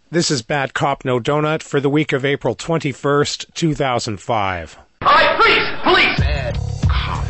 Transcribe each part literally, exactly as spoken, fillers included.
This is Bad Cop No Donut for the week of April twenty-first, two thousand five. All right, please, please. Bad cop.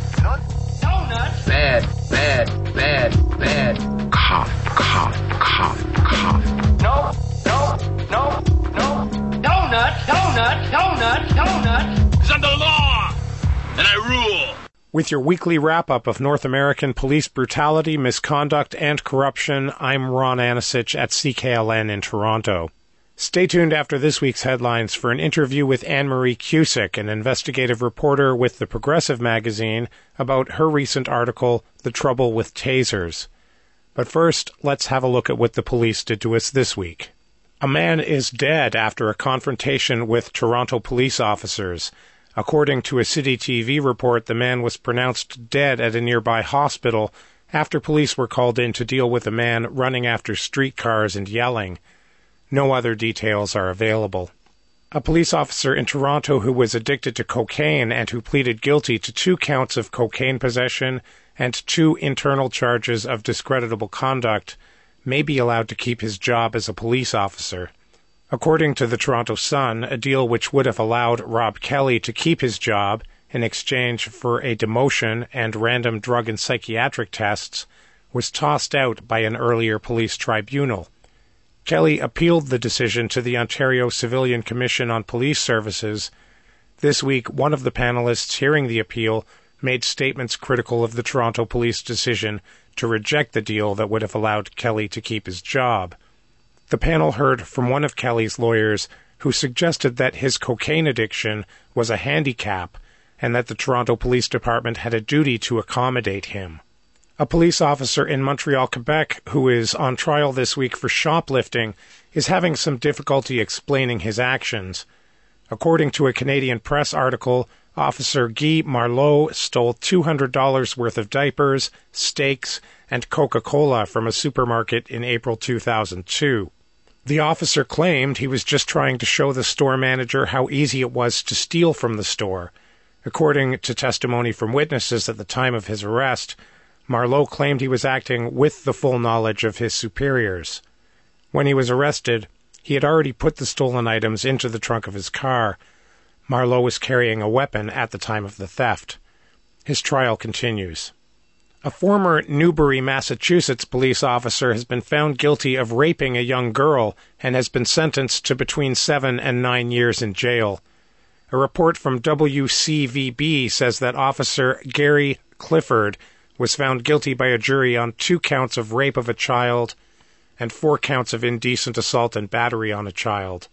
Donut. Bad, bad, bad, bad cop, cop, cop, cop. No, no, no, no. Donut, donut, donut, donut. It's under the law, and I rule. With your weekly wrap-up of North American police brutality, misconduct, and corruption, I'm Ron Anisich at C K L N in Toronto. Stay tuned after this week's headlines for an interview with Anne-Marie Cusick, an investigative reporter with The Progressive magazine, about her recent article, The Trouble with Tasers. But first, let's have a look at what the police did to us this week. A man is dead after a confrontation with Toronto police officers. According to a City T V report, the man was pronounced dead at a nearby hospital after police were called in to deal with a man running after streetcars and yelling. No other details are available. A police officer in Toronto who was addicted to cocaine and who pleaded guilty to two counts of cocaine possession and two internal charges of discreditable conduct may be allowed to keep his job as a police officer. According to the Toronto Sun, a deal which would have allowed Rob Kelly to keep his job in exchange for a demotion and random drug and psychiatric tests was tossed out by an earlier police tribunal. Kelly appealed the decision to the Ontario Civilian Commission on Police Services. This week, one of the panelists hearing the appeal made statements critical of the Toronto police decision to reject the deal that would have allowed Kelly to keep his job. The panel heard from one of Kelly's lawyers who suggested that his cocaine addiction was a handicap and that the Toronto Police Department had a duty to accommodate him. A police officer in Montreal, Quebec, who is on trial this week for shoplifting, is having some difficulty explaining his actions. According to a Canadian Press article, Officer Guy Marleau stole two hundred dollars worth of diapers, steaks, and Coca-Cola from a supermarket in April two thousand two. The officer claimed he was just trying to show the store manager how easy it was to steal from the store. According to testimony from witnesses at the time of his arrest, Marleau claimed he was acting with the full knowledge of his superiors. When he was arrested, he had already put the stolen items into the trunk of his car. Marleau was carrying a weapon at the time of the theft. His trial continues. A former Newbury, Massachusetts police officer has been found guilty of raping a young girl and has been sentenced to between seven and nine years in jail. A report from W C V B says that Officer Gary Clifford was found guilty by a jury on two counts of rape of a child and four counts of indecent assault and battery on a child.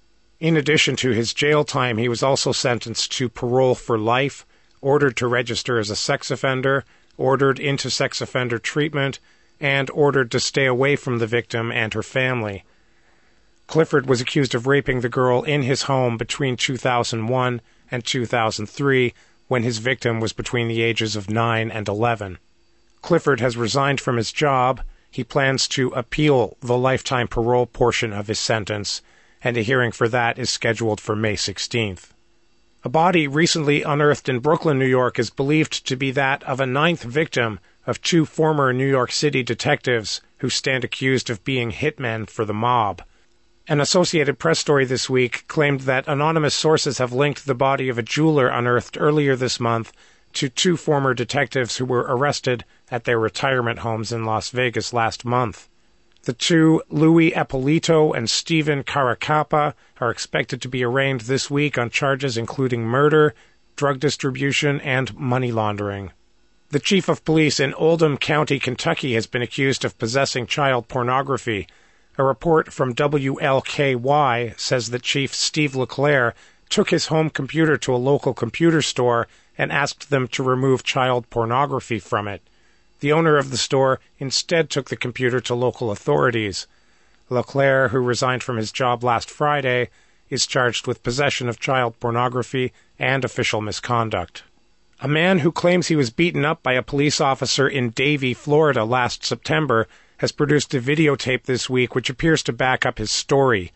In addition to his jail time, he was also sentenced to parole for life, ordered to register as a sex offender, ordered into sex offender treatment, and ordered to stay away from the victim and her family. Clifford was accused of raping the girl in his home between two thousand one and two thousand three, when his victim was between the ages of nine and eleven. Clifford has resigned from his job. He plans to appeal the lifetime parole portion of his sentence, and a hearing for that is scheduled for May sixteenth. A body recently unearthed in Brooklyn, New York, is believed to be that of a ninth victim of two former New York City detectives who stand accused of being hitmen for the mob. An Associated Press story this week claimed that anonymous sources have linked the body of a jeweler unearthed earlier this month to two former detectives who were arrested at their retirement homes in Las Vegas last month. The two, Louis Eppolito and Stephen Caracappa, are expected to be arraigned this week on charges including murder, drug distribution, and money laundering. The chief of police in Oldham County, Kentucky, has been accused of possessing child pornography. A report from W L K Y says that Chief Steve Leclerc took his home computer to a local computer store and asked them to remove child pornography from it. The owner of the store instead took the computer to local authorities. Leclerc, who resigned from his job last Friday, is charged with possession of child pornography and official misconduct. A man who claims he was beaten up by a police officer in Davie, Florida last September has produced a videotape this week which appears to back up his story.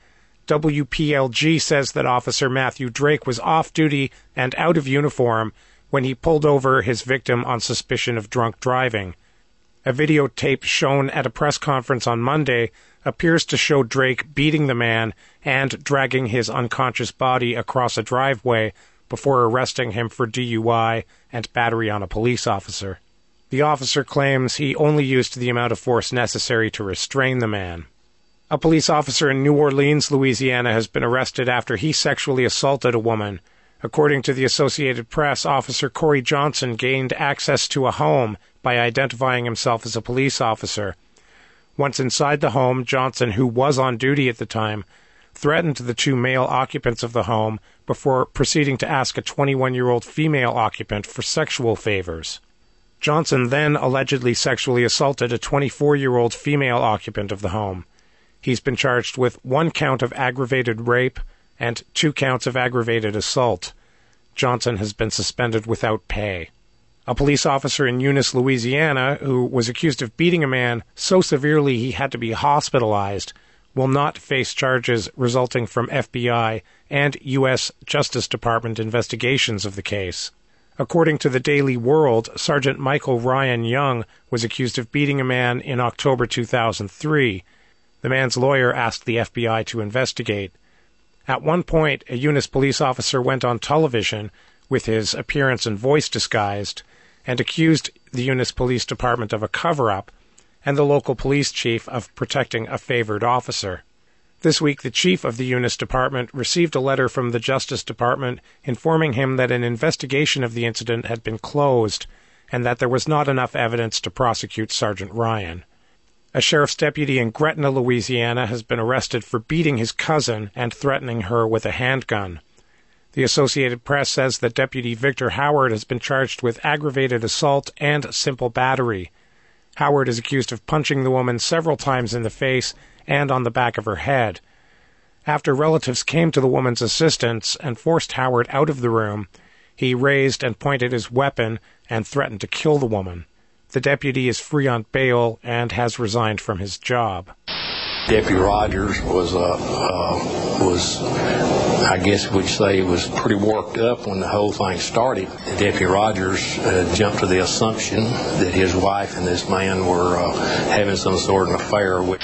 W P L G says that Officer Matthew Drake was off-duty and out of uniform when he pulled over his victim on suspicion of drunk driving. A videotape shown at a press conference on Monday appears to show Drake beating the man and dragging his unconscious body across a driveway before arresting him for D U I and battery on a police officer. The officer claims he only used the amount of force necessary to restrain the man. A police officer in New Orleans, Louisiana, has been arrested after he sexually assaulted a woman. According to the Associated Press, Officer Corey Johnson gained access to a home by identifying himself as a police officer. Once inside the home, Johnson, who was on duty at the time, threatened the two male occupants of the home before proceeding to ask a twenty-one-year-old female occupant for sexual favors. Johnson then allegedly sexually assaulted a twenty-four-year-old female occupant of the home. He's been charged with one count of aggravated rape and two counts of aggravated assault. Johnson has been suspended without pay. A police officer in Eunice, Louisiana, who was accused of beating a man so severely he had to be hospitalized, will not face charges resulting from F B I and U S Justice Department investigations of the case. According to the Daily World, Sergeant Michael Ryan Young was accused of beating a man in October two thousand three. The man's lawyer asked the F B I to investigate. At one point, a Eunice police officer went on television with his appearance and voice disguised and accused the Eunice Police Department of a cover-up and the local police chief of protecting a favored officer. This week, the chief of the Eunice Department received a letter from the Justice Department informing him that an investigation of the incident had been closed and that there was not enough evidence to prosecute Sergeant Ryan. A sheriff's deputy in Gretna, Louisiana, has been arrested for beating his cousin and threatening her with a handgun. The Associated Press says that Deputy Victor Howard has been charged with aggravated assault and simple battery. Howard is accused of punching the woman several times in the face and on the back of her head. After relatives came to the woman's assistance and forced Howard out of the room, he raised and pointed his weapon and threatened to kill the woman. The deputy is free on bail and has resigned from his job. Deputy Rogers was, uh, uh, was, I guess we'd say, was pretty worked up when the whole thing started. Deputy Rogers uh, jumped to the assumption that his wife and this man were uh, having some sort of affair with.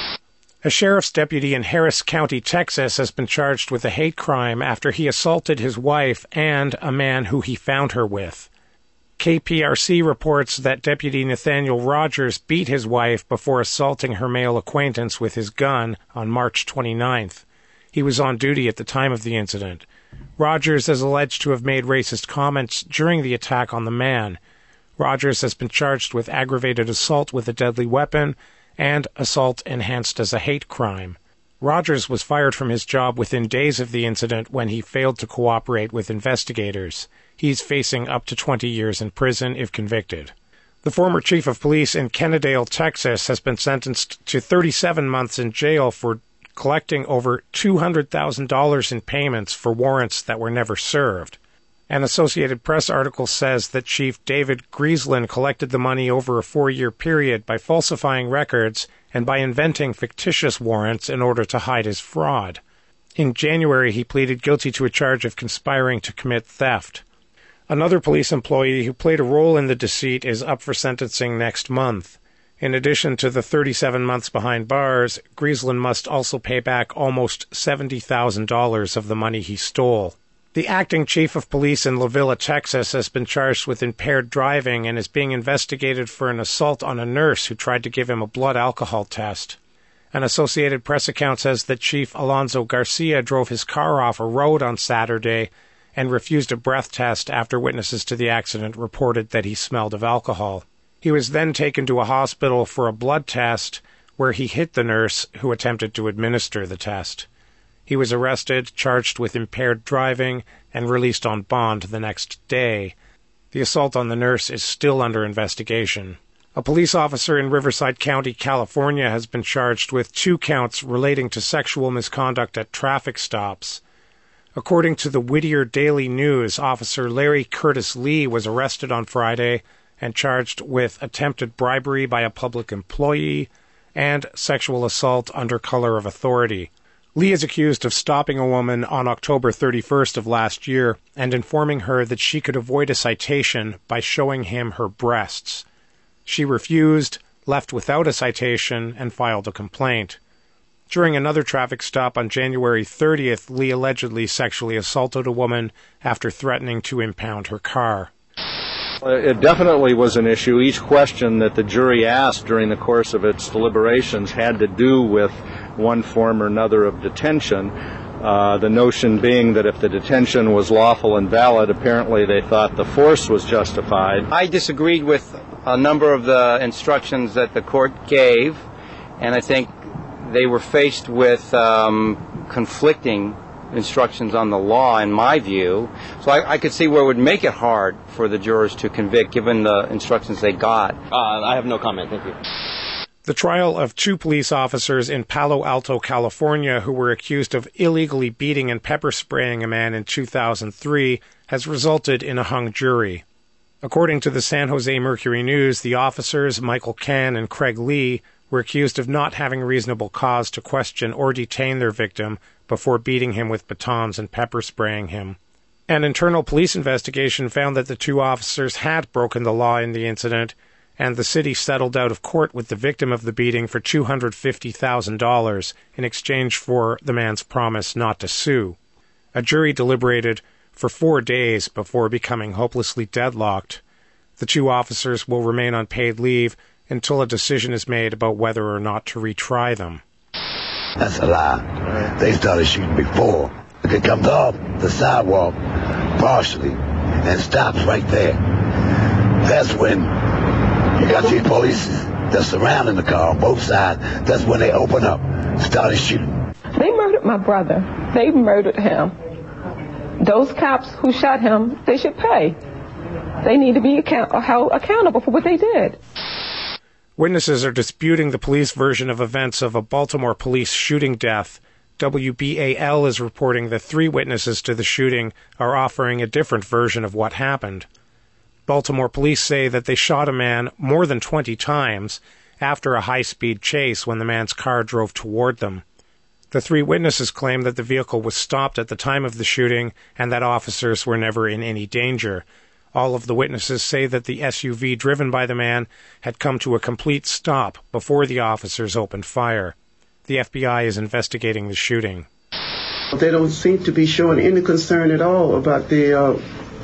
A sheriff's deputy in Harris County, Texas, has been charged with a hate crime after he assaulted his wife and a man who he found her with. K P R C reports that Deputy Nathaniel Rogers beat his wife before assaulting her male acquaintance with his gun on March twenty-ninth. He was on duty at the time of the incident. Rogers is alleged to have made racist comments during the attack on the man. Rogers has been charged with aggravated assault with a deadly weapon and assault enhanced as a hate crime. Rogers was fired from his job within days of the incident when he failed to cooperate with investigators. He's facing up to twenty years in prison if convicted. The former chief of police in Kennedale, Texas, has been sentenced to thirty-seven months in jail for collecting over two hundred thousand dollars in payments for warrants that were never served. An Associated Press article says that Chief David Grieslin collected the money over a four-year period by falsifying records and by inventing fictitious warrants in order to hide his fraud. In January, he pleaded guilty to a charge of conspiring to commit theft. Another police employee who played a role in the deceit is up for sentencing next month. In addition to the thirty-seven months behind bars, Grieslin must also pay back almost seventy thousand dollars of the money he stole. The acting chief of police in La Villa, Texas, has been charged with impaired driving and is being investigated for an assault on a nurse who tried to give him a blood alcohol test. An Associated Press account says that Chief Alonso Garcia drove his car off a road on Saturday and refused a breath test after witnesses to the accident reported that he smelled of alcohol. He was then taken to a hospital for a blood test where he hit the nurse who attempted to administer the test. He was arrested, charged with impaired driving, and released on bond the next day. The assault on the nurse is still under investigation. A police officer in Riverside County, California, has been charged with two counts relating to sexual misconduct at traffic stops. According to the Whittier Daily News, Officer Larry Curtis Lee was arrested on Friday and charged with attempted bribery by a public employee and sexual assault under color of authority. Lee is accused of stopping a woman on October thirty-first of last year and informing her that she could avoid a citation by showing him her breasts. She refused, left without a citation, and filed a complaint. During another traffic stop on January thirtieth, Lee allegedly sexually assaulted a woman after threatening to impound her car. It definitely was an issue. Each question that the jury asked during the course of its deliberations had to do with one form or another of detention. Uh, the notion being that if the detention was lawful and valid, apparently they thought the force was justified. I disagreed with a number of the instructions that the court gave, and I think they were faced with um, conflicting instructions on the law, in my view. So I, I could see where it would make it hard for the jurors to convict, given the instructions they got. Uh, I have no comment. Thank you. The trial of two police officers in Palo Alto, California, who were accused of illegally beating and pepper spraying a man in two thousand three, has resulted in a hung jury. According to the San Jose Mercury News, the officers, Michael Kahn and Craig Lee, were accused of not having reasonable cause to question or detain their victim before beating him with batons and pepper spraying him. An internal police investigation found that the two officers had broken the law in the incident, and the city settled out of court with the victim of the beating for two hundred fifty thousand dollars in exchange for the man's promise not to sue. A jury deliberated for four days before becoming hopelessly deadlocked. The two officers will remain on paid leave until a decision is made about whether or not to retry them. That's a lie. They started shooting before. It comes off the sidewalk partially and stops right there. That's when you got these police that's surrounding the car on both sides. That's when they open up, started shooting. They murdered my brother. They murdered him. Those cops who shot him, they should pay. They need to be account- held accountable for what they did. Witnesses are disputing the police version of events of a Baltimore police shooting death. W B A L is reporting that three witnesses to the shooting are offering a different version of what happened. Baltimore police say that they shot a man more than twenty times after a high-speed chase when the man's car drove toward them. The three witnesses claim that the vehicle was stopped at the time of the shooting and that officers were never in any danger. All of the witnesses say that the S U V driven by the man had come to a complete stop before the officers opened fire. The F B I is investigating the shooting. They don't seem to be showing any concern at all about the uh,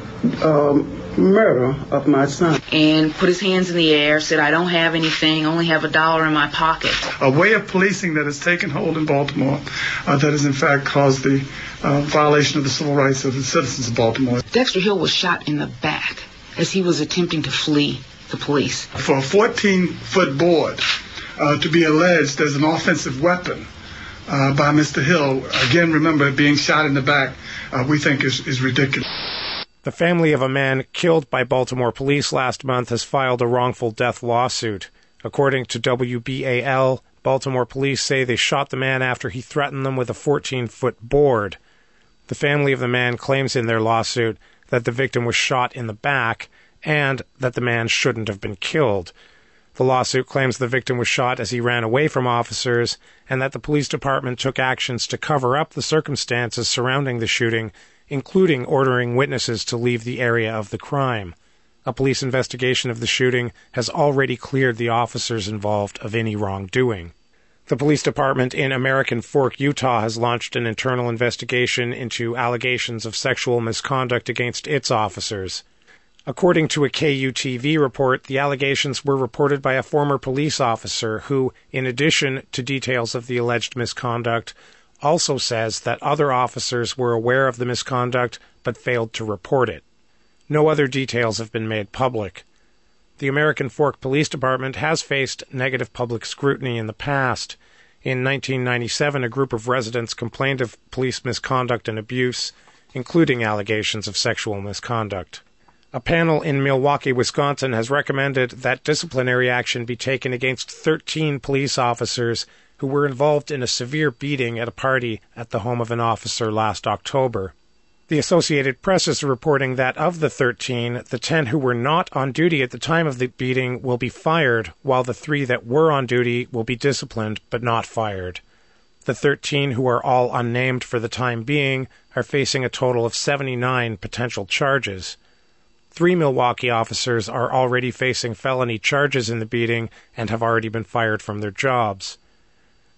um, murder of my son. And put his hands in the air, said, I don't have anything, only have a dollar in my pocket. A way of policing that has taken hold in Baltimore uh, that has in fact caused the uh, violation of the civil rights of the citizens of Baltimore. Dexter Hill was shot in the back as he was attempting to flee the police. For a fourteen-foot board uh, to be alleged as an offensive weapon uh, by Mister Hill, again, remember, being shot in the back, uh, we think is, is ridiculous. The family of a man killed by Baltimore police last month has filed a wrongful death lawsuit. According to W B A L, Baltimore police say they shot the man after he threatened them with a fourteen-foot board. The family of the man claims in their lawsuit that the victim was shot in the back and that the man shouldn't have been killed. The lawsuit claims the victim was shot as he ran away from officers and that the police department took actions to cover up the circumstances surrounding the shooting, including ordering witnesses to leave the area of the crime. A police investigation of the shooting has already cleared the officers involved of any wrongdoing. The police department in American Fork, Utah, has launched an internal investigation into allegations of sexual misconduct against its officers. According to a K U T V report, the allegations were reported by a former police officer who, in addition to details of the alleged misconduct, also says that other officers were aware of the misconduct but failed to report it. No other details have been made public. The American Fork Police Department has faced negative public scrutiny in the past. In nineteen ninety-seven, a group of residents complained of police misconduct and abuse, including allegations of sexual misconduct. A panel in Milwaukee, Wisconsin, has recommended that disciplinary action be taken against thirteen police officers who were involved in a severe beating at a party at the home of an officer last October. The Associated Press is reporting that of the thirteen, the ten who were not on duty at the time of the beating will be fired, while the three that were on duty will be disciplined but not fired. The thirteen, who are all unnamed for the time being, are facing a total of seventy-nine potential charges. Three Milwaukee officers are already facing felony charges in the beating and have already been fired from their jobs.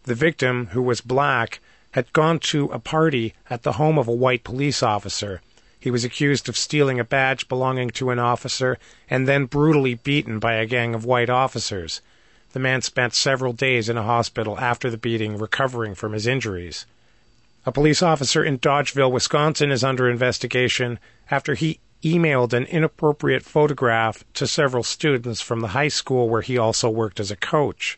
The victim, who was black, had gone to a party at the home of a white police officer. He was accused of stealing a badge belonging to an officer and then brutally beaten by a gang of white officers. The man spent several days in a hospital after the beating, recovering from his injuries. A police officer in Dodgeville, Wisconsin, is under investigation after he emailed an inappropriate photograph to several students from the high school where he also worked as a coach.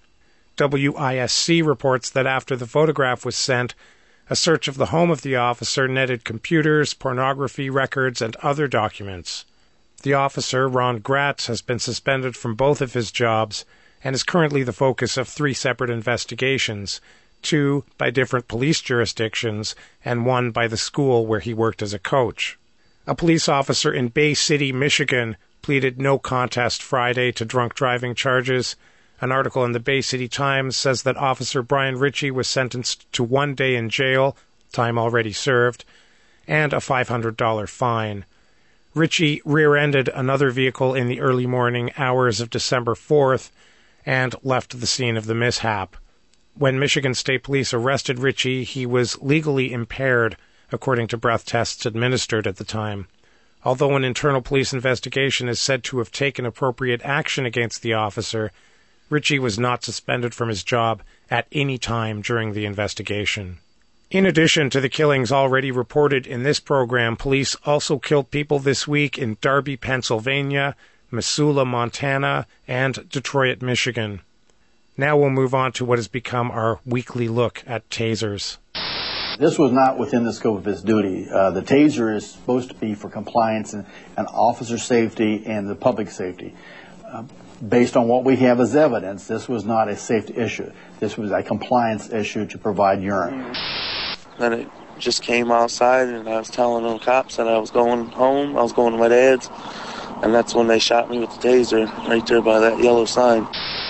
W I S C reports that after the photograph was sent, a search of the home of the officer netted computers, pornography records, and other documents. The officer, Ron Gratz, has been suspended from both of his jobs and is currently the focus of three separate investigations, two by different police jurisdictions and one by the school where he worked as a coach. A police officer in Bay City, Michigan, pleaded no contest Friday to drunk driving charges. An article in the Bay City Times says that Officer Brian Ritchie was sentenced to one day in jail, time already served, and a five hundred dollars fine. Ritchie rear-ended another vehicle in the early morning hours of December fourth and left the scene of the mishap. When Michigan State Police arrested Ritchie, he was legally impaired, according to breath tests administered at the time. Although an internal police investigation is said to have taken appropriate action against the officer, Ritchie was not suspended from his job at any time during the investigation. In addition to the killings already reported in this program, police also killed people this week in Darby, Pennsylvania, Missoula, Montana, and Detroit, Michigan. Now we'll move on to what has become our weekly look at tasers. This was not within the scope of his duty. Uh, the taser is supposed to be for compliance and, and officer safety and the public safety. Uh, based on what we have as evidence, this was not a safety issue. This was a compliance issue to provide urine. Then it just came outside, and I was telling the cops that I was going home. I was going to my dad's, and that's when they shot me with the taser right there by that yellow sign.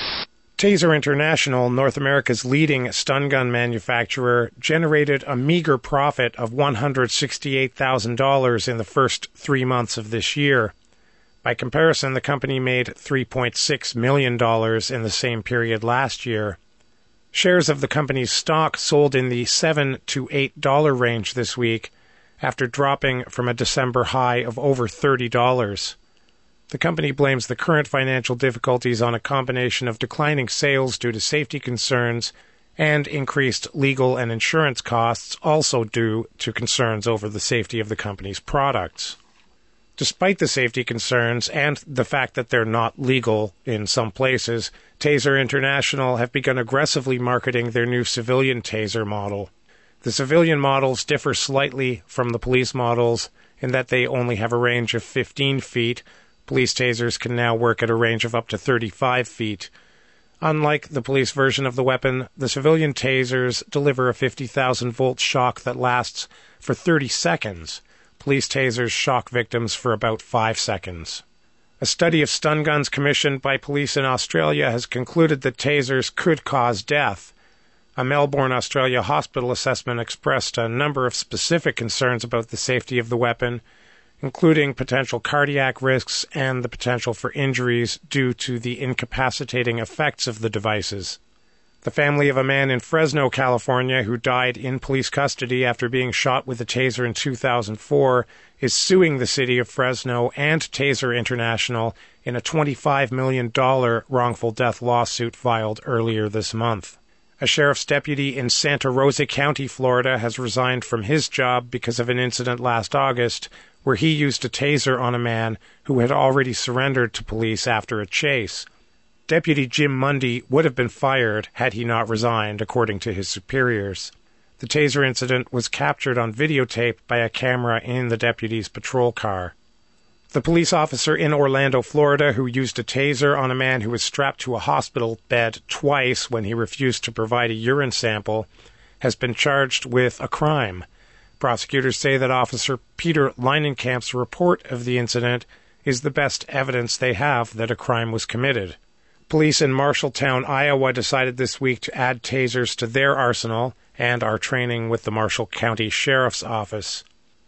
Taser International, North America's leading stun gun manufacturer, generated a meager profit of one hundred sixty-eight thousand dollars in the first three months of this year. By comparison, the company made three point six million dollars in the same period last year. Shares of the company's stock sold in the seven to eight dollars range this week, after dropping from a December high of over thirty dollars. The company blames the current financial difficulties on a combination of declining sales due to safety concerns and increased legal and insurance costs, also due to concerns over the safety of the company's products. Despite the safety concerns and the fact that they're not legal in some places, Taser International have begun aggressively marketing their new civilian taser model. The civilian models differ slightly from the police models in that they only have a range of fifteen feet. Police tasers can now work at a range of up to thirty-five feet. Unlike the police version of the weapon, the civilian tasers deliver a fifty thousand volt shock that lasts for thirty seconds. Police tasers shock victims for about five seconds. A study of stun guns commissioned by police in Australia has concluded that tasers could cause death. A Melbourne, Australia hospital assessment expressed a number of specific concerns about the safety of the weapon, including potential cardiac risks and the potential for injuries due to the incapacitating effects of the devices. The family of a man in Fresno, California, who died in police custody after being shot with a taser in two thousand four, is suing the city of Fresno and Taser International in a twenty-five million dollars wrongful death lawsuit filed earlier this month. A sheriff's deputy in Santa Rosa County, Florida, has resigned from his job because of an incident last August where he used a taser on a man who had already surrendered to police after a chase. Deputy Jim Mundy would have been fired had he not resigned, according to his superiors. The taser incident was captured on videotape by a camera in the deputy's patrol car. The police officer in Orlando, Florida, who used a taser on a man who was strapped to a hospital bed twice when he refused to provide a urine sample, has been charged with a crime. Prosecutors say that Officer Peter Leinenkamp's report of the incident is the best evidence they have that a crime was committed. Police in Marshalltown, Iowa, decided this week to add tasers to their arsenal and are training with the Marshall County Sheriff's Office.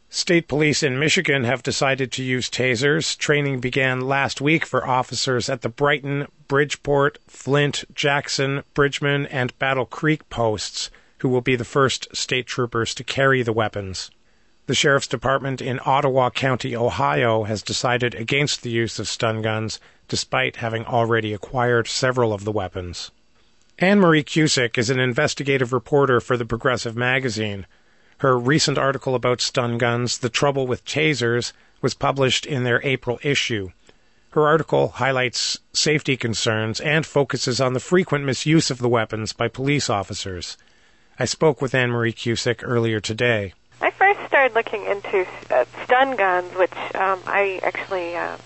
State police in Michigan have decided to use tasers. Training began last week for officers at the Brighton, Bridgeport, Flint, Jackson, Bridgman, and Battle Creek posts, who will be the first state troopers to carry the weapons. The Sheriff's Department in Ottawa County, Ohio, has decided against the use of stun guns, despite having already acquired several of the weapons. Anne-Marie Cusick is an investigative reporter for the Progressive magazine. Her recent article about stun guns, The Trouble with Tasers, was published in their April issue. Her article highlights safety concerns and focuses on the frequent misuse of the weapons by police officers. I spoke with Anne-Marie Cusick earlier today. I first started looking into uh, stun guns, which um, I actually uh,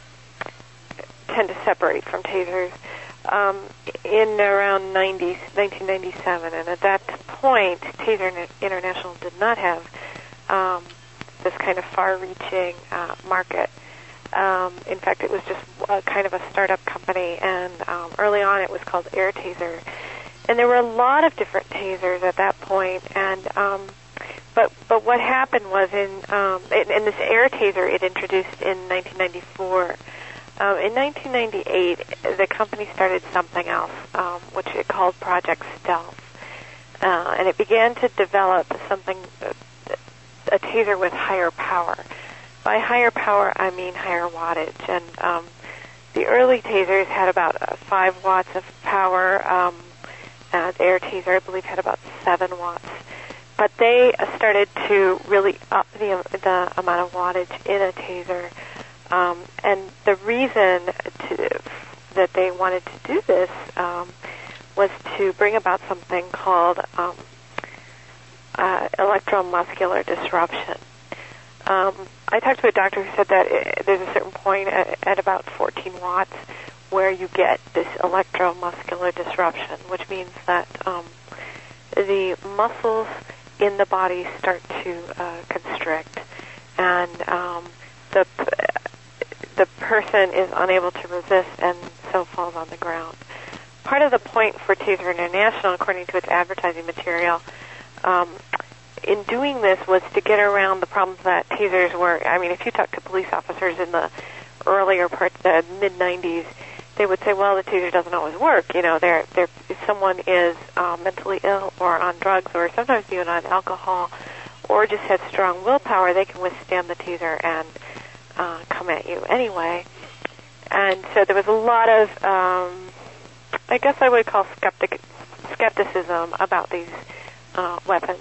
tend to separate from tasers, um, in around nineteen ninety-seven. And at that point, Taser International did not have um, this kind of far-reaching uh, market. Um, in fact, it was just a, kind of a startup company, and um, early on it was called Air Taser. And there were a lot of different tasers at that point, and um, but but what happened was in um, in, in this Air Taser it introduced in nineteen ninety-four. Um, in nineteen ninety-eight, the company started something else, um, which it called Project Stealth, uh, and it began to develop something, a taser with higher power. By higher power, I mean higher wattage, and um, the early tasers had about uh, five watts of power. Um, uh, the Air Taser, I believe, had about seven watts. But they uh, started to really up the the amount of wattage in a taser. Um, and the reason to, that they wanted to do this um, was to bring about something called um, uh, electromuscular disruption. Um, I talked to a doctor who said that it, there's a certain point at, at about fourteen watts where you get this electromuscular disruption, which means that um, the muscles in the body start to uh, constrict, and um, the the person is unable to resist and so falls on the ground. Part of the point for Taser International, according to its advertising material, um, in doing this was to get around the problems that tasers were. I mean, if you talk to police officers in the earlier part, the mid nineties, they would say, well, the taser doesn't always work. You know, they're, they're, if someone is um, mentally ill or on drugs or sometimes even on alcohol or just has strong willpower, they can withstand the taser and uh, come at you anyway. And so there was a lot of, um, I guess I would call skeptic, skepticism about these uh, weapons.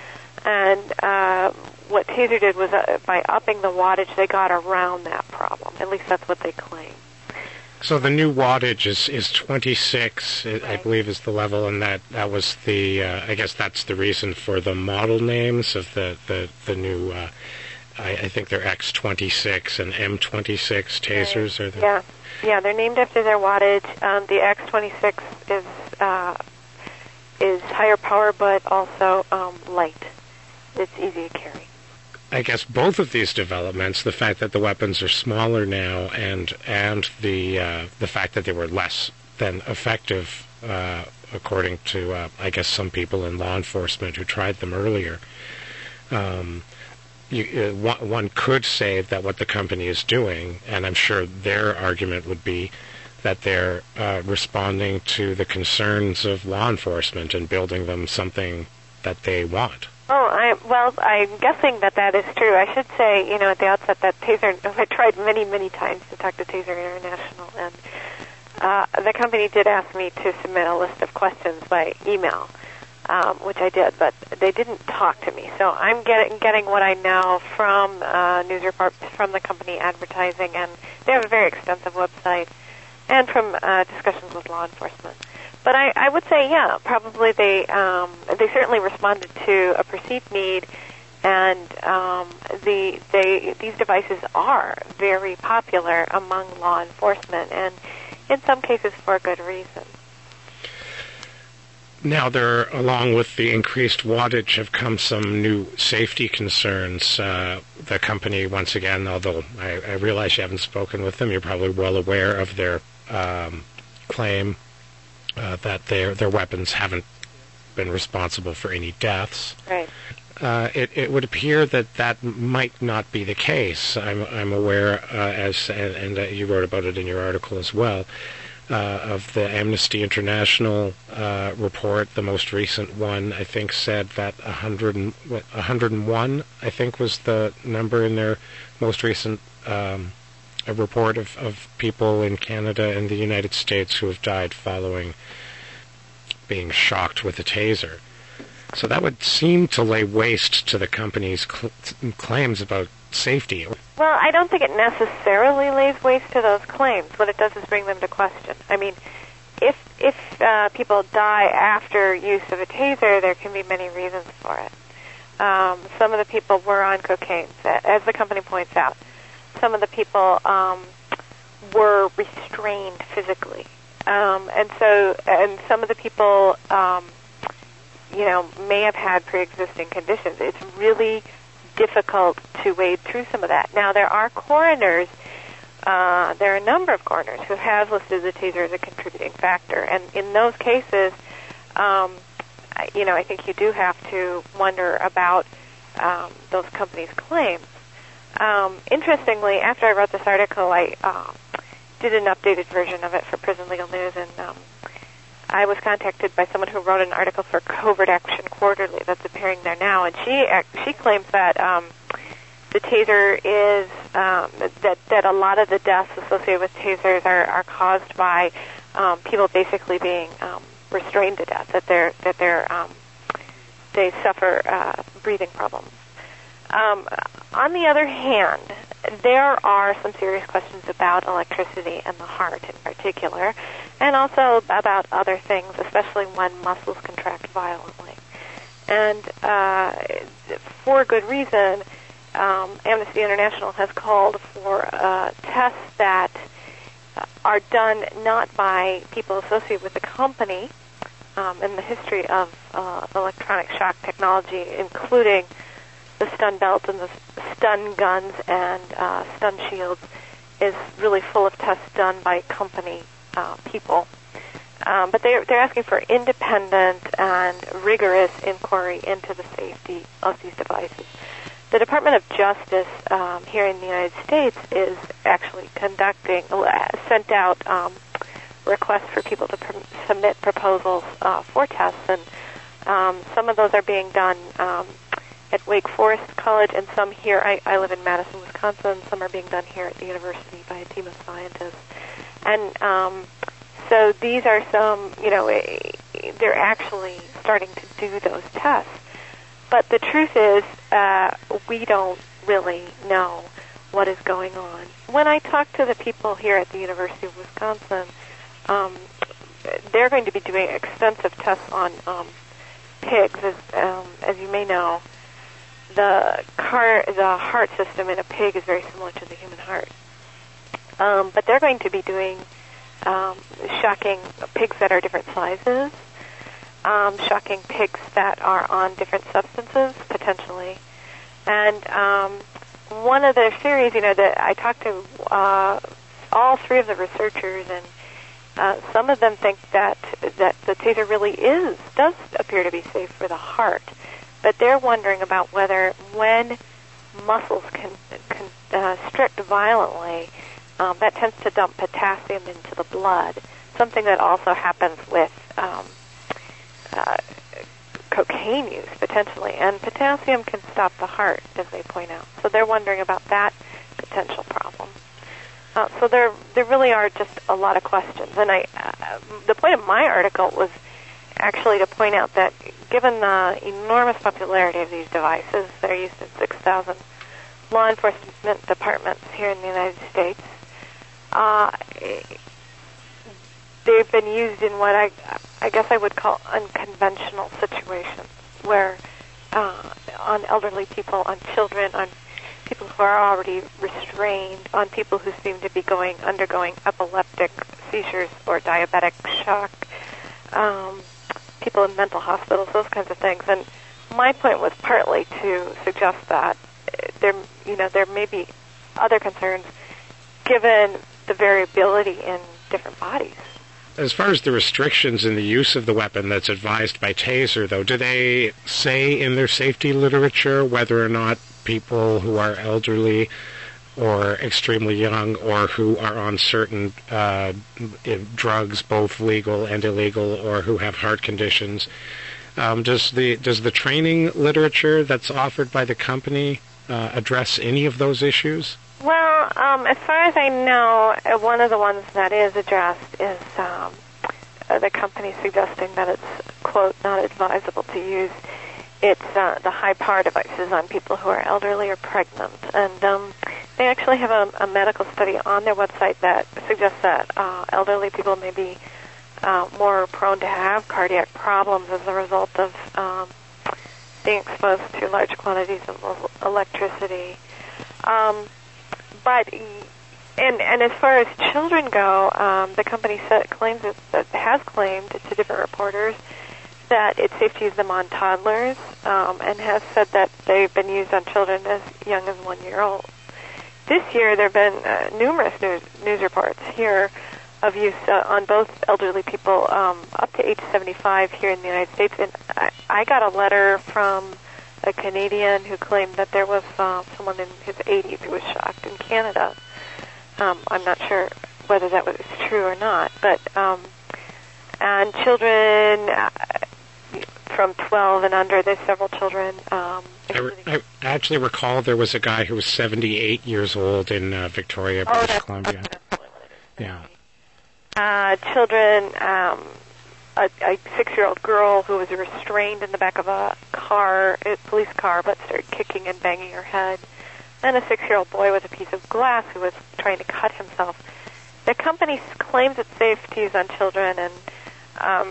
And uh, what Taser did was, uh, by upping the wattage, they got around that problem. At least that's what they claim. So the new wattage is, is twenty-six, right. I believe, is the level, and that, that was the, uh, I guess that's the reason for the model names of the, the, the new, uh, I, I think they're X twenty-six and M twenty-six tasers. Right. Are the... Yeah, yeah, they're named after their wattage. Um, the X twenty-six is, uh, is higher power, but also um, light. It's easy to carry. I guess both of these developments, the fact that the weapons are smaller now and and the uh, the fact that they were less than effective, uh, according to, uh, I guess, some people in law enforcement who tried them earlier, um, you, uh, one, one could say that what the company is doing, and I'm sure their argument would be that they're uh, responding to the concerns of law enforcement and building them something that they want. Oh, I, well, I'm guessing that that is true. I should say, you know, at the outset that Taser, I tried many, many times to talk to Taser International, and uh, the company did ask me to submit a list of questions by email, um, which I did, but they didn't talk to me. So I'm getting, getting what I know from uh, news reports from the company advertising, and they have a very extensive website, and from uh, discussions with law enforcement. But I, I would say, yeah, probably they um, they certainly responded to a perceived need, and um, the they these devices are very popular among law enforcement, and in some cases for a good reason. Now, there, along with the increased wattage, have come some new safety concerns. Uh, the company, once again, although I, I realize you haven't spoken with them, you're probably well aware of their um, claim. Uh, that their their weapons haven't been responsible for any deaths. Right. uh, it, it would appear that that might not be the case. I'm, I'm aware, uh, as and, and uh, you wrote about it in your article as well, uh, of the Amnesty International uh, report. The most recent one, I think, said that one hundred and, what, one hundred one, I think, was the number in their most recent um, report of, of people in Canada and the United States who have died following being shocked with a taser. So that would seem to lay waste to the company's cl- claims about safety. Well, I don't think it necessarily lays waste to those claims. What it does is bring them to question. I mean, if if uh, people die after use of a taser, there can be many reasons for it. Um, some of the people were on cocaine, as the company points out. Some of the people um, were restrained physically. Um, and so, and some of the people, um, you know, may have had pre-existing conditions. It's really difficult to wade through some of that. Now, there are coroners, uh, there are a number of coroners who have listed the taser as a contributing factor. And in those cases, um, you know, I think you do have to wonder about um, those companies' claims. Um, interestingly, after I wrote this article, I uh, did an updated version of it for Prison Legal News, and um, I was contacted by someone who wrote an article for Covert Action Quarterly that's appearing there now, and she she claims that um, the taser is um, that that a lot of the deaths associated with tasers are, are caused by um, people basically being um, restrained to death, that they're that they're um, they suffer uh, breathing problems. Um, on the other hand, there are some serious questions about electricity and the heart in particular, and also about other things, especially when muscles contract violently. And uh, for good reason, um, Amnesty International has called for uh, tests that are done not by people associated with the company um, in the history of uh, electronic shock technology, including the stun belts and the stun guns and uh, stun shields, is really full of tests done by company uh, people. Um, but they're, they're asking for independent and rigorous inquiry into the safety of these devices. The Department of Justice um, here in the United States is actually conducting, sent out um, requests for people to pr- submit proposals uh, for tests, and um, some of those are being done um, at Wake Forest College, and some here. I, I live in Madison, Wisconsin. Some are being done here at the university by a team of scientists. And um, so these are some, you know, they're actually starting to do those tests. But the truth is, uh, we don't really know what is going on. When I talk to the people here at the University of Wisconsin, um, they're going to be doing extensive tests on um, pigs, as, um, as you may know. The car, the heart system in a pig is very similar to the human heart. Um, but they're going to be doing um, shocking pigs that are different sizes, um, shocking pigs that are on different substances, potentially. And um, one of their theories, you know, that I talked to uh, all three of the researchers, and uh, some of them think that that the taser really is, does appear to be safe for the heart. But they're wondering about whether when muscles can constrict violently, um, that tends to dump potassium into the blood, something that also happens with um, uh, cocaine use, potentially. And potassium can stop the heart, as they point out. So they're wondering about that potential problem. Uh, so there there really are just a lot of questions. And I, uh, the point of my article was actually to point out that given the enormous popularity of these devices, they're used in six thousand law enforcement departments here in the United States. Uh, they've been used in what I, I guess I would call unconventional situations, where uh, on elderly people, on children, on people who are already restrained, on people who seem to be going undergoing epileptic seizures or diabetic shock. Um, people in mental hospitals, those kinds of things. And my point was partly to suggest that there, you know, there may be other concerns given the variability in different bodies. as far as the restrictions in the use of the weapon that's advised by TASER, though, do they say in their safety literature whether or not people who are elderly or extremely young or who are on certain uh, drugs, both legal and illegal, or who have heart conditions, um, does the does the training literature that's offered by the company uh, address any of those issues? Well, um, as far as I know, uh, one of the ones that is addressed is um, uh, the company suggesting that it's, quote, not advisable to use it's uh, the high-power devices on people who are elderly or pregnant. And um, they actually have a, a medical study on their website that suggests that uh, elderly people may be uh, more prone to have cardiac problems as a result of um, being exposed to large quantities of electricity. Um, But and and as far as children go, um, the company set, claims it, that has claimed to different reporters that it's safe to use them on toddlers, um, and has said that they've been used on children as young as one year old. This year, there have been uh, numerous news, news reports here of use uh, on both elderly people um, up to age seventy-five here in the United States. And I, I got a letter from a Canadian who claimed that there was uh, someone in his eighties who was shocked in Canada. Um, I'm not sure whether that was true or not, but um, and children uh, from twelve and under, there's several children. Um, I, re- I actually recall there was a guy who was seventy-eight years old in uh, Victoria, oh, British that's, Columbia. That's yeah. Uh, children. Um, A, a six-year-old girl who was restrained in the back of a car, a police car, but started kicking and banging her head. And a six-year-old boy with a piece of glass who was trying to cut himself. The company claims it's safe to use on children, and um,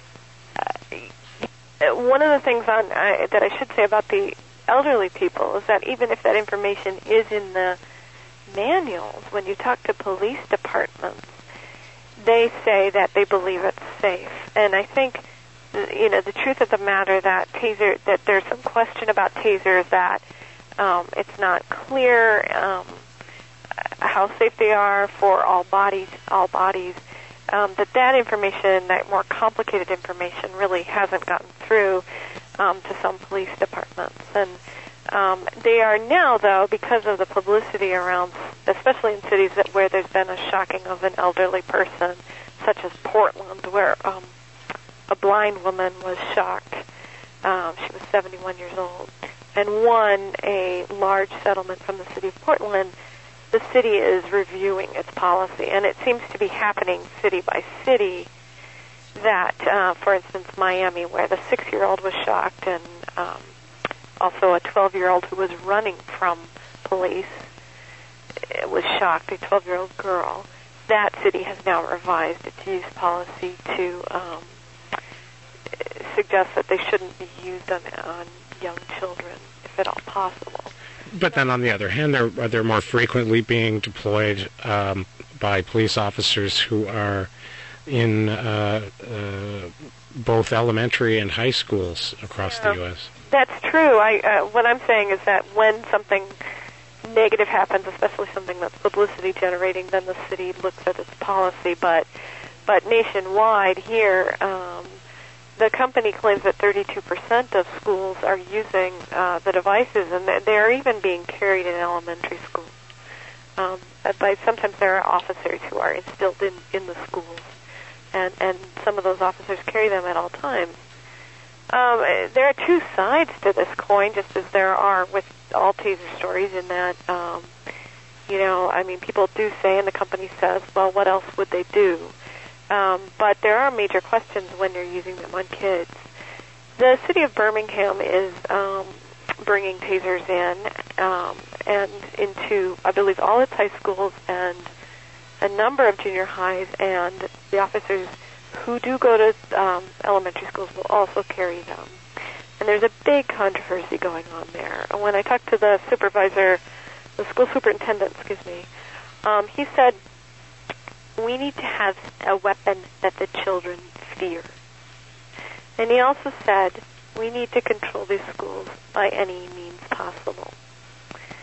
uh, one of the things on, uh, that I should say about the elderly people is that even if that information is in the manuals, when you talk to police departments, they say that they believe it's safe. And I think, you know, the truth of the matter that taser, that there's some question about tasers, that um, it's not clear um, how safe they are for all bodies, all bodies. Um, that that information, that more complicated information, really hasn't gotten through um, to some police departments. And um, they are now, though, because of the publicity around, especially in cities that where there's been a shocking of an elderly person, such as Portland, where um, a blind woman was shocked. Um, she was seventy-one years old and won a large settlement from the city of Portland. The city is reviewing its policy, and it seems to be happening city by city. That, uh, for instance, Miami, where the six-year-old was shocked, and um, also a twelve-year-old who was running from police was shocked, a twelve-year-old girl. That city has now revised its use policy to um, suggest that they shouldn't be used on, on young children, if at all possible. But then, on the other hand, they're, they're more frequently being deployed um, by police officers who are in uh, uh, both elementary and high schools across yeah, the U S That's true. I, uh, what I'm saying is that when something negative happens, especially something that's publicity generating, then the city looks at its policy. But but nationwide here, um, the company claims that thirty-two percent of schools are using uh, the devices, and they're even being carried in elementary schools. Um, by sometimes there are officers who are instilled in, in the schools, and, and some of those officers carry them at all times. Um, there are two sides to this coin, just as there are with all taser stories, in that, um, you know, I mean, people do say, and the company says, well, what else would they do? Um, but there are major questions when you're using them on kids. The city of Birmingham is um, bringing tasers in um, and into, I believe, all its high schools and a number of junior highs, and the officers who do go to um, elementary schools will also carry them. And there's a big controversy going on there. And when I talked to the supervisor, the school superintendent, excuse me, um, he said, we need to have a weapon that the children fear. And he also said, we need to control these schools by any means possible.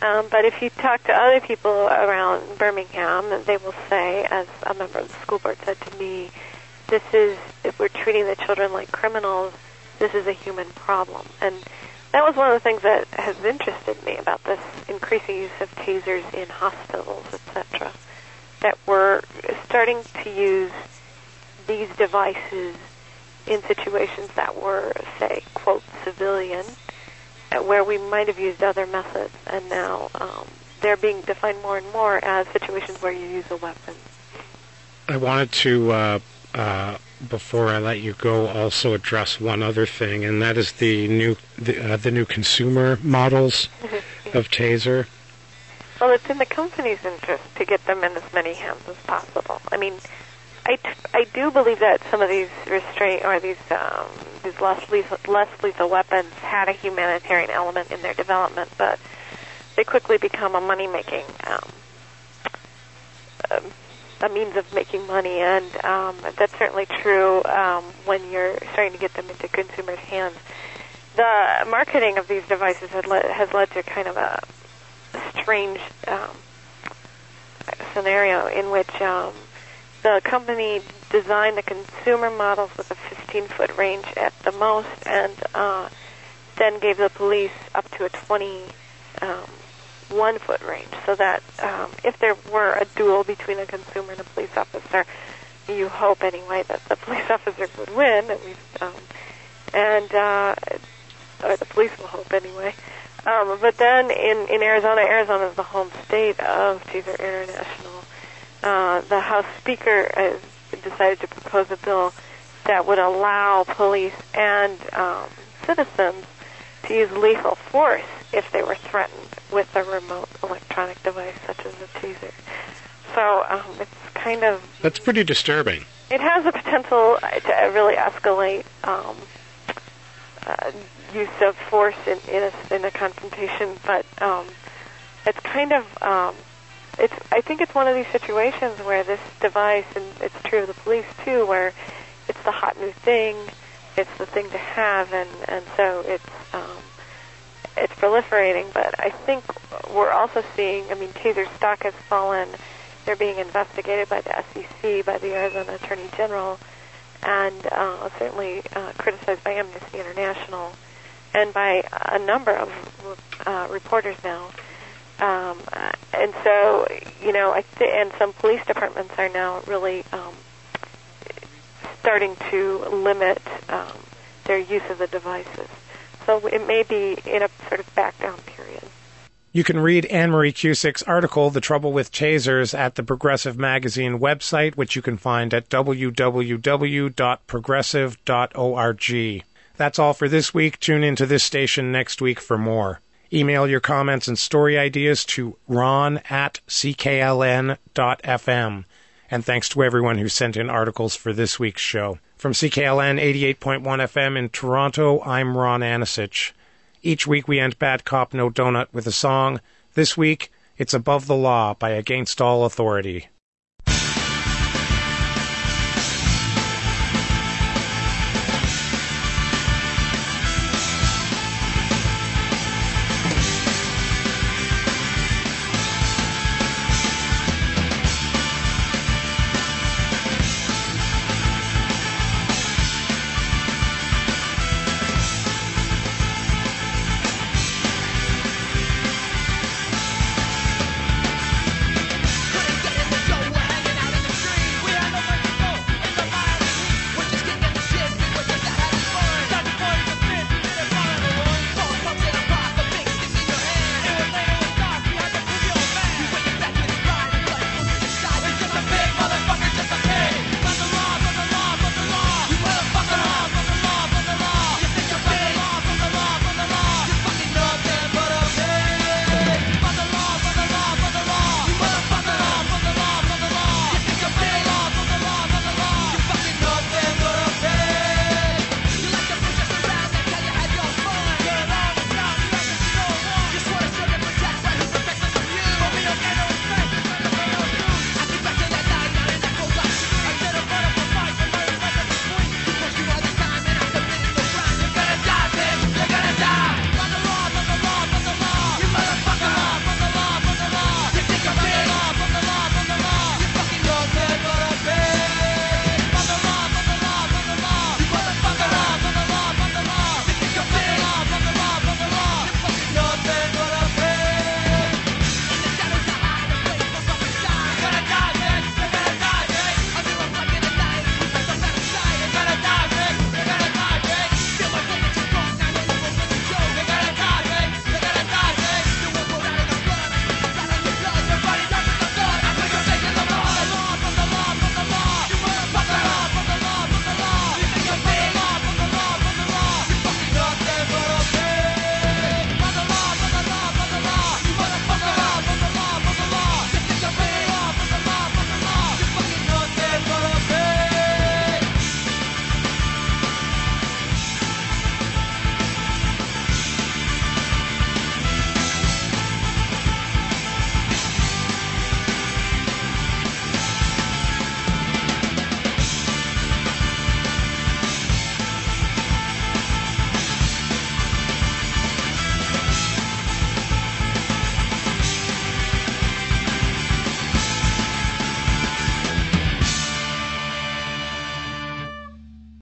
Um, but if you talk to other people around Birmingham, they will say, as a member of the school board said to me, this is, if we're treating the children like criminals, this is a human problem. And that was one of the things that has interested me about this increasing use of tasers in hospitals, et cetera, that we're starting to use these devices in situations that were, say, quote, civilian, where we might have used other methods, and now um, they're being defined more and more as situations where you use a weapon. I wanted to, uh, uh, before I let you go, also address one other thing, and that is the new the, uh, the new consumer models of taser. Well, it's in the company's interest to get them in as many hands as possible. I mean, I, t- I do believe that some of these restraint or these um, these less lethal, less lethal weapons had a humanitarian element in their development, but they quickly become a money making um, um, a means of making money, and um, that's certainly true um, when you're starting to get them into consumers' hands. The marketing of these devices has led, has led to kind of a, a strange um, scenario in which um, the company designed the consumer models with a fifteen-foot range at the most, and uh, then gave the police up to a twenty-one-foot range, so that um, if there were a duel between a consumer and a police officer, you hope anyway that the police officer would win, at least, um, and uh, or the police will hope anyway. Um, but then in, in Arizona, Arizona is the home state of Taser International. Uh, the House Speaker has decided to propose a bill that would allow police and um, citizens to use lethal force if they were threatened with a remote electronic device such as a taser. So um, it's kind of... That's pretty disturbing. It has the potential to really escalate um, uh, use of force in, in, a, in a confrontation, but um, it's kind of... Um, It's. I think it's one of these situations where this device, and it's true of the police too, where it's the hot new thing, it's the thing to have, and, and so it's um, it's proliferating. But I think we're also seeing, I mean, taser stock has fallen. They're being investigated by the S E C, by the Arizona Attorney General, and uh, certainly uh, criticized by Amnesty International, and by a number of uh, reporters now. Um, and so, you know, I th- and some police departments are now really um, starting to limit um, their use of the devices. So it may be in a sort of back down period. You can read Anne-Marie Cusick's article, The Trouble with Tasers, at the Progressive Magazine website, which you can find at w w w dot progressive dot org. That's all for this week. Tune into this station next week for more. Email your comments and story ideas to ron at c k l n dot f m. And thanks to everyone who sent in articles for this week's show. From C K L N eighty-eight point one F M in Toronto, I'm Ron Anisich. Each week we end Bad Cop No Donut with a song. This week, it's Above the Law by Against All Authority.